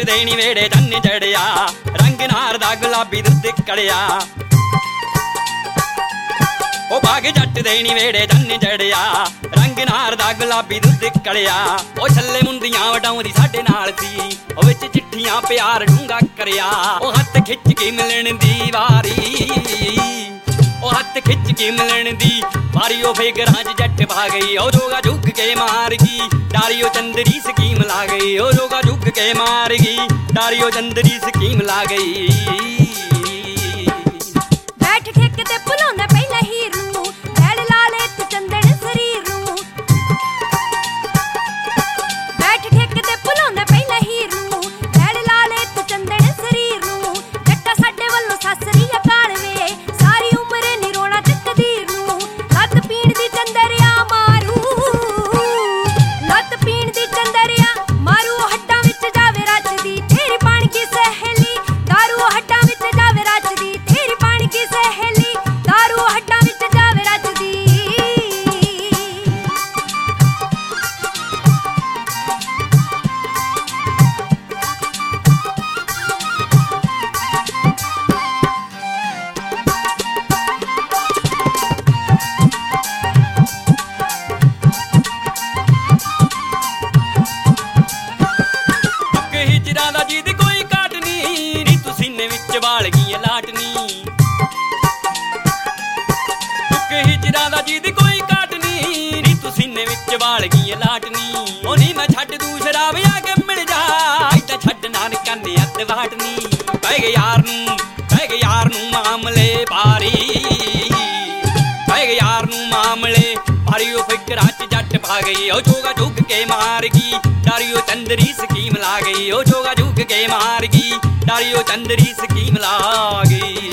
ਦੇਣੀ ਵੇੜੇ ਚੰਨ ਚੜਿਆ ਰੰਗ ਨਾਰ ਦਾ ਗੁਲਾਬੀ ਦੁੱਧ ਕੜਿਆ ਉਹ ਬਾਗ ਜੱਟ ਦੇਣੀ ਵੇੜੇ ਚੰਨ ਚੜਿਆ ਰੰਗ ਨਾਰ ਦਾ ਗੁਲਾਬੀ ਦੁੱਧ ਕੜਿਆ ਉਹ ਛੱਲੇ ਮੁੰਦੀਆਂ ਵਡਾਉਂਦੀ ਸਾਡੇ ਨਾਲ ਸੀ ਉਹ ਵਿੱਚ ਚਿੱਠੀਆਂ ਪਿਆਰ ਡੂੰਘਾ ਕਰਿਆ ਉਹ ਹੱਥ ਖਿੱਚ ਕੇ ਮਿਲਣ ਦੀ ਵਾਰੀ ਉਹ ਹੱਥ ਖਿੱਚ ਕੇ ਮਿਲਣ ਦੀ ਵਾਰੀ ਉਹ ਫਿਕਰਾਂ 'ਚ ਜੱਟ ਪਾ ਗਈ ਉਹ ਜੋਗਾ ਝੁੱਕ ਕੇ ਮਾਰ ਗਈ ਡਾਰੀ ਉਹ ਚੰਦਰੀ ਸਕੀਮ ਲਾ ਗਈ ਉਹ ਜੋਗਾ ਝੁੱਕ ਕੇ ਮਾਰ ਗਈ ਡਾਰੀ ਉਹ ਚੰਦਰੀ ਸਕੀਮ ਲਾ ਗਈ ਬੈਠ ਠੇਕੇ ਤੇ ਭੁਲਾਉਂਦਾ ਪਹਿਲਾਂ ਹੀਰ ਨੂੰ ਲੈਲ ਲਾਲੇ ਤੂੰ ਚੰਦਨ ਸਰੀਰ ਨੂੰ ਬੈਠ ਠੇਕੇ ਤੇ ਭੁਲਾਉਂਦਾ ਪਹਿਲਾਂ ਹੀਰ ਨੂੰ ਲੈਲ ਲਾਲੇ ਤੂੰ ਚੰਦਨ ਸਰੀਰ ਨੂੰ ਜੱਟਾ ਸਾਡੇ ਵੱਲੋਂ ਸਾਸਰੀ ਅਕਾਲ ਵੇ ਸਾਰੀ ਉਮਰ ਨੀ ਰੋਣਾ ਤੇ ਕਦੀਰ ਨੂੰ ਲੱਤ ਪੀਣ ਦੀ ਚੰਦਰਿਆ ਮਾਰੂ ਲੱਤ ਪੀਣ ਦੀ ਚੰਦਰਿਆ ਮਾਰੂ ਹੱਡਾਂ ਵਿੱਚ ਜਾਵੇ ਰੱਜਦੀ ਤੇਰੀ ਬਣ ਗਈ ਸਹੇਲੀ ਦਾਰੂ ਹੱਡਾਂ ਵਿੱਚ ਜਾਵੇ ਰੱਜਦੀ ਤੇਰੀ ਬਣ ਗਈ ਸਹੇਲੀ ਦਾਰੂ ਹੱਡਾਂ ਵਿੱਚ ਜਾਵੇ ਰੱਜਦੀ ਹਿਜਰਾਂ ਦਾ ਜਿੱਦ ਕੋਈ ਘਾਟ ਨੀ ਨੀ ਤੂੰ ਸੀਨੇ ਵਿੱਚ ਵਾਲ ਗਈ ਲਾਟਨੀ ਹਿਜਰਾਂ ਦਾ ਜਿੱਦ ਕੋਈ ਘਾਟ ਨੀ ਨੀ ਤੂੰ ਸੀਨੇ ਵਿੱਚ ਵਾਲ ਗਈ ਲਾਟਨੀ ਉਹ ਨੀ ਮੈਂ ਛੱਡ ਦੂੰ ਸ਼ਰਾਬ ਆ ਕੇ ਮਿਲ ਜਾ ਏਦਾਂ ਛੱਡ ਨਾ ਕੰਨੇ ਅੱਤ ਵਾਟਨੀ ਪੈ ਗਏ ਯਾਰ ਨੂੰ ਮਾਮਲੇ ਭਾਰੀ ਪੈ ਗਏ ਯਾਰ ਨੂੰ ਮਾਮਲੇ ਭਾਰੀ ਉਹ ਫਿਕਰਾਂ 'ਚ ਜੱਟ ਪਾ ਗਈ ਉਹ ਜੋਗਾ ਝੁੱਕ ਕੇ ਮਾਰ ਗਈ ਡਾਰੀ ਉਹ ਚੰਦਰੀ ਸਕੀਮ ਲਾ ਗਈ ਉਹ ਜੋਗਾ ਝੁੱਕ ਕੇ ਮਾਰ ਗਈ ਡਾਰੀ ਉਹ ਚੰਦਰੀ ਸਕੀਮ ਲਾ ਗਈ